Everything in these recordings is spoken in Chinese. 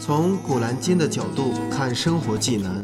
从《古兰经》的角度看生活技能。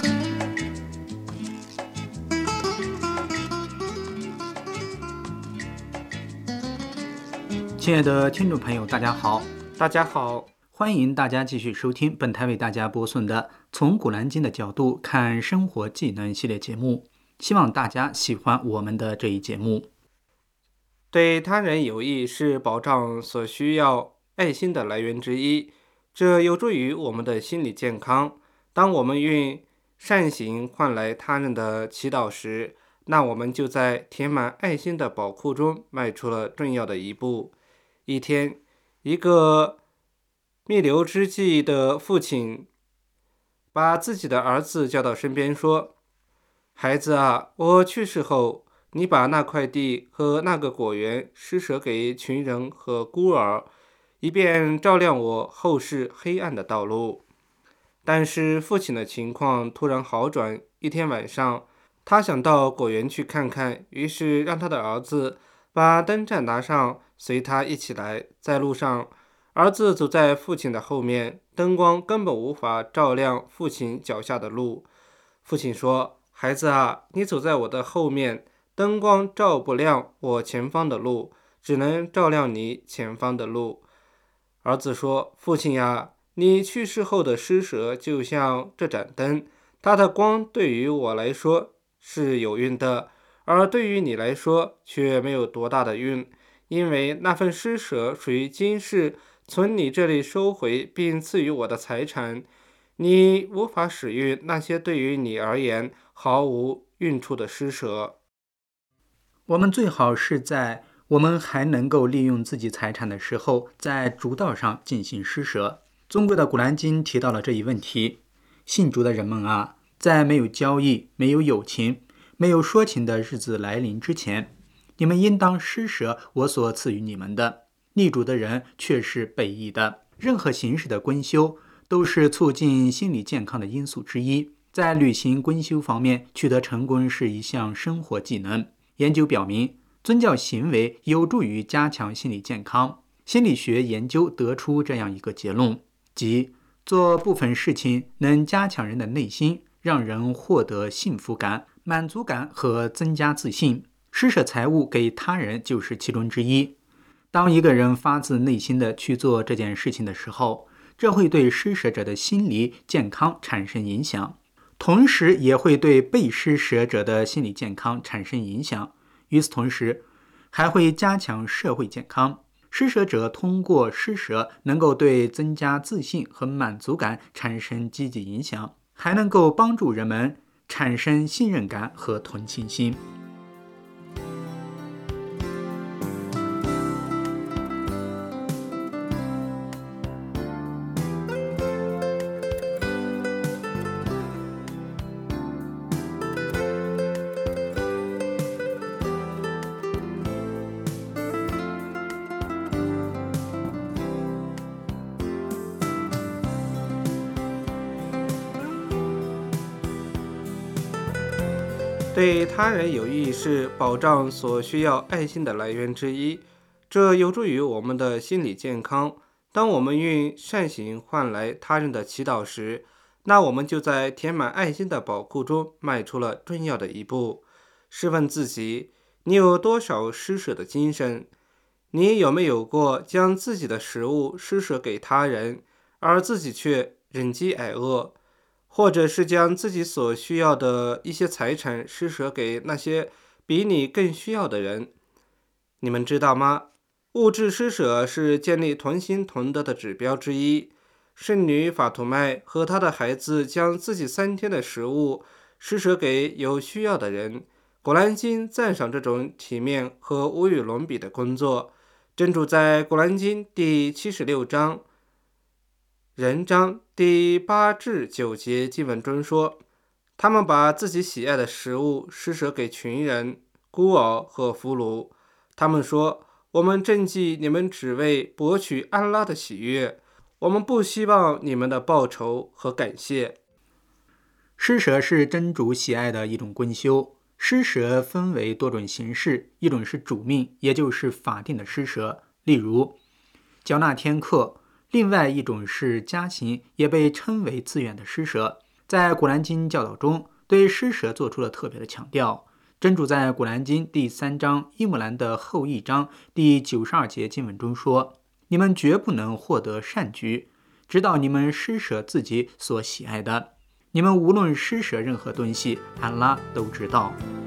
亲爱的听众朋友，大家好， 大家好， 欢迎大家继续收听本台为大家播送的从《古兰经》的角度看生活技能系列节目，希望大家喜欢我们的这一节目。 对他人有益是保障所需要爱心的来源之一，这有助于我们的心理健康。当我们用善行换来他人的祈祷时，那我们就在填满爱心的宝库中迈出了重要的一步。一天，一个弥留之际的父亲把自己的儿子叫到身边说：“孩子啊，我去世后，你把那块地和那个果园施舍给穷人和孤儿，以便照亮我后世黑暗的道路。”但是父亲的情况突然好转。一天晚上，他想到果园去看看，于是让他的儿子把灯盏拿上，随他一起来。在路上，儿子走在父亲的后面，灯光根本无法照亮父亲脚下的路。父亲说：“孩子啊，你走在我的后面，灯光照不亮我前方的路，只能照亮你前方的路。”儿子说：“父亲呀，你去世后的施舍就像这盏灯，它的光对于我来说是有用的，而对于你来说却没有多大的用，因为那份施舍属于今世从你这里收回并赐予我的财产，你无法使用那些对于你而言毫无用处的施舍。” 我们最好是在我们还能够利用自己财产的时候，在主道上进行施舍。尊贵的古兰经提到了这一问题：信主的人们啊，在没有交易、没有友情、没有说情的日子来临之前，你们应当施舍我所赐予你们的。逆主的人却是悖逆的。任何形式的观修都是促进心理健康的因素之一。在履行观修方面，取得成功是一项生活技能。研究表明，宗教行为有助于加强心理健康。心理学研究得出这样一个结论，即做部分事情能加强人的内心，让人获得幸福感、满足感和增加自信。施舍财物给他人就是其中之一。当一个人发自内心的去做这件事情的时候，这会对施舍者的心理健康产生影响，同时也会对被施舍者的心理健康产生影响。与此同时，还会加强社会健康。施舍者通过施舍能够对增加自信和满足感产生积极影响，还能够帮助人们产生信任感和同情心。 对他人有益是保障所需要爱心的来源之一，这有助于我们的心理健康。当我们用善行换来他人的祈祷时，那我们就在填满爱心的宝库中迈出了重要的一步。试问自己，你有多少施舍的精神？你有没有过将自己的食物施舍给他人，而自己却忍饥挨饿？或者是将自己所需要的一些财产施舍给那些比你更需要的人？你们知道吗？物质施舍是建立同心同德的指标之一。圣女法图麦和她的孩子将自己3天的食物施舍给有需要的人。古兰经赞赏这种体面和无与伦比的工作。真主在古兰经第76章人章第8至9节经文中说，他们把自己喜爱的食物施舍给穷人、孤儿和俘虏。他们说，我们赈济你们只为博取安拉的喜悦，我们不希望你们的报酬和感谢。 施舍是真主喜爱的一种观修。施舍分为多种形式，一种是主命，也就是法定的施舍，例如缴纳天课、 另外一种是家禽，也被称为自愿的施舍。在古兰经教导中，对施舍做出了特别的强调。真主在古兰经第3章伊姆兰的后1章第92节经文中说：你们绝不能获得善举，直到你们施舍自己所喜爱的。你们无论施舍任何东西，安拉都知道。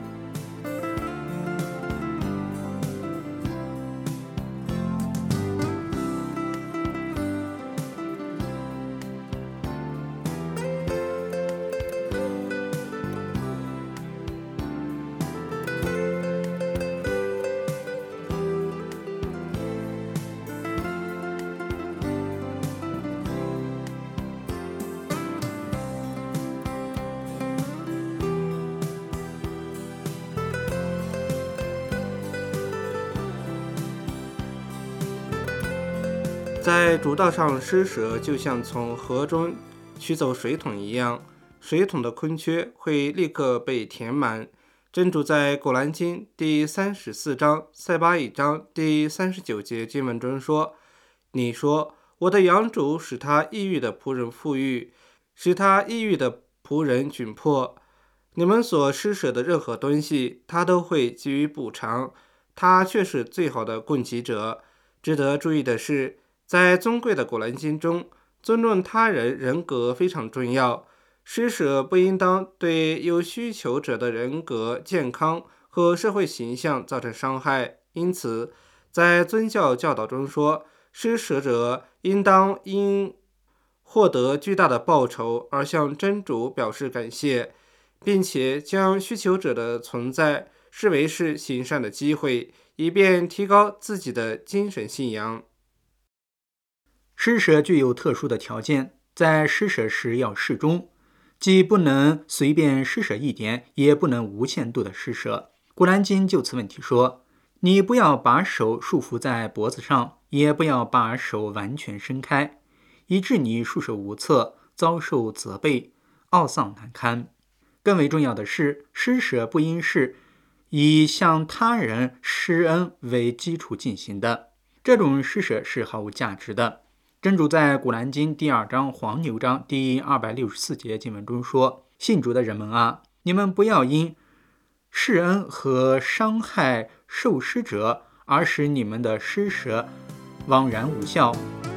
在主道上施舍就像从河中取走水桶一样，水桶的空缺会立刻被填满。真主在古兰经第34章塞巴一章第39节经文中说：你说，我的养主使他抑郁的仆人富裕，使他抑郁的仆人窘迫。你们所施舍的任何东西，他都会给予补偿，他却是最好的供给者。值得注意的是，在尊贵的古兰经中，尊重他人人格非常重要。施舍不应当对有需求者的人格、健康和社会形象造成伤害。因此，在宗教教导中说，施舍者应当因获得巨大的报酬而向真主表示感谢，并且将需求者的存在视为是行善的机会，以便提高自己的精神信仰。 施舍具有特殊的条件，在施舍时要适中，既不能随便施舍一点，也不能无限度的施舍。古兰经就此问题说：你不要把手束缚在脖子上，也不要把手完全伸开，以致你束手无策，遭受责备，懊丧难堪。更为重要的是，施舍不应是以向他人施恩为基础进行的，这种施舍是毫无价值的。真主在古兰经第2章黄牛章第264节经文中说：信主的人们啊，你们不要因施恩和伤害受施者而使你们的施舍枉然无效。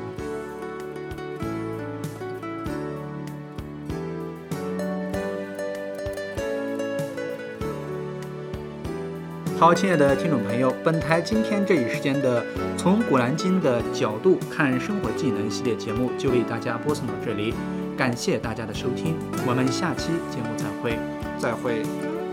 好，亲爱的听众朋友，本台今天这一时间的从古兰经的角度看生活技能系列节目就为大家播送到这里，感谢大家的收听，我们下期节目再会。